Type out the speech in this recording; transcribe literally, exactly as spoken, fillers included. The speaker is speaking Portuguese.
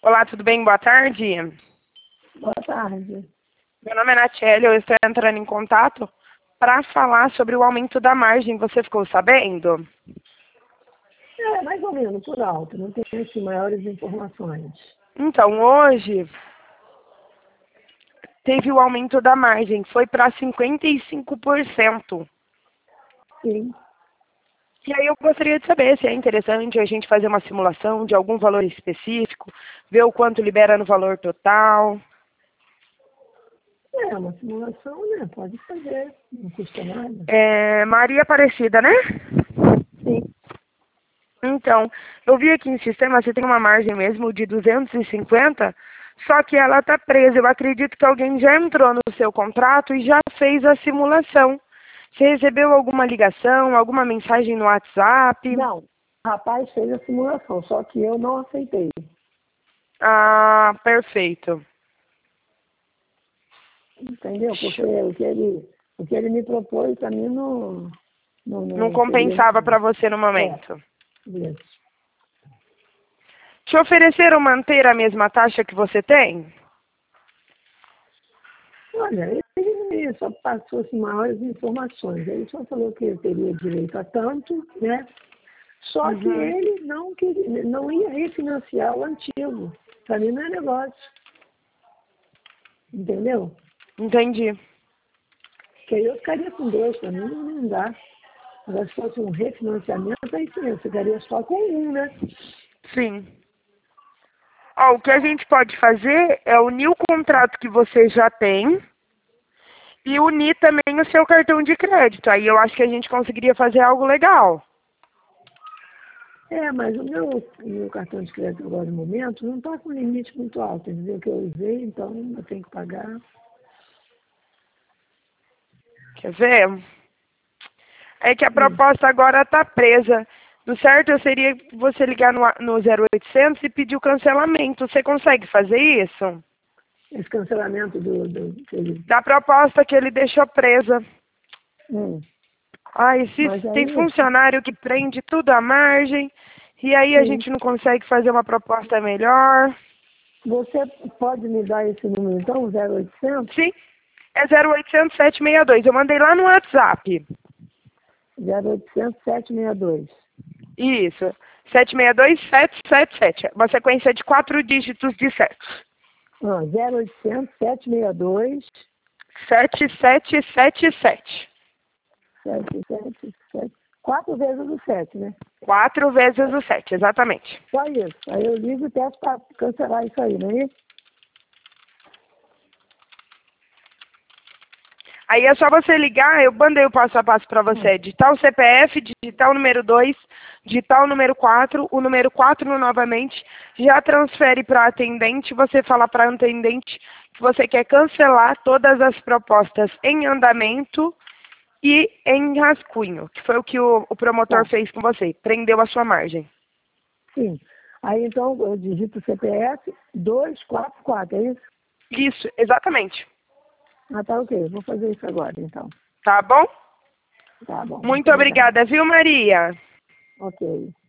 Olá, tudo bem? Boa tarde. Boa tarde. Meu nome é Natiele, eu estou entrando em contato para falar sobre o aumento da margem. Você ficou sabendo? É, mais ou menos, por alto. Não tenho assim, maiores informações. Então, hoje teve o aumento da margem, foi para cinquenta e cinco por cento. Sim. E aí eu gostaria de saber se é interessante a gente fazer uma simulação de algum valor específico, ver o quanto libera no valor total. É, uma simulação, né? Pode fazer. Não custa nada. É, Maria Aparecida, né? Sim. Então, eu vi aqui no sistema, você tem uma margem mesmo de duzentos e cinquenta, só que ela está presa. Eu acredito que alguém já entrou no seu contrato e já fez a simulação. Você recebeu alguma ligação, alguma mensagem no WhatsApp? Não. O rapaz fez a simulação, só que eu não aceitei. Ah, perfeito. Entendeu? Porque o que ele, o que ele me propôs, para mim, não, não, Não não seria... compensava para você no É, momento. isso. Te ofereceram manter a mesma taxa que você tem? Olha, ele me só passou assim, maiores informações. Ele só falou que eu teria direito a tanto, né? Só que Uhum. ele não, queria, não ia refinanciar o antigo. Para mim não é negócio. Entendeu? Entendi. Porque aí eu ficaria com dois, para mim não, não dá. Agora se fosse um refinanciamento, aí sim, eu ficaria só com um, né? Sim. Ó, o que a gente pode fazer é unir o contrato que você já tem e unir também o seu cartão de crédito. Aí eu acho que a gente conseguiria fazer algo legal. É, mas o meu, o meu cartão de crédito agora no momento não está com limite muito alto, entendeu? Que eu usei, então eu tenho que pagar. Quer ver? É que a Hum. proposta agora está presa. Do certo, seria você ligar no, a- no zero oitocentos e pedir o cancelamento. Você consegue fazer isso? Esse cancelamento do... do que ele- Da proposta que ele deixou presa. hum. Ah, esse, Mas tem aí, funcionário que prende tudo à margem. E aí a sim. gente não consegue fazer uma proposta melhor. Você pode me dar esse número então, zero oitocentos? Sim, é zero oitocentos, sete seis dois. Eu mandei lá no WhatsApp. zero oitocentos, sete seis dois. Isso. sete seis dois, sete sete sete. Uma sequência de quatro dígitos de sete. Ah, zero oitocentos, sete seis dois, sete sete sete sete. sete sete sete. Quatro vezes o sete, né? Quatro vezes o sete, exatamente. Só isso. Aí eu ligo e peço para cancelar isso aí, não é isso? Aí é só você ligar, eu mandei o passo a passo para você. Digitar o C P F, digitar o número dois, digitar o número quatro, o número quatro novamente, já transfere para a atendente, você fala para a atendente que você quer cancelar todas as propostas em andamento e em rascunho, que foi o que o, o promotor Tá. fez com você, prendeu a sua margem. Sim. Aí então eu digito o C P F dois quatro quatro, é isso? Isso, exatamente. Ah, tá ok. Vou fazer isso agora, então. Tá bom? Tá bom. Muito Muito obrigada. obrigada, viu, Maria? Ok.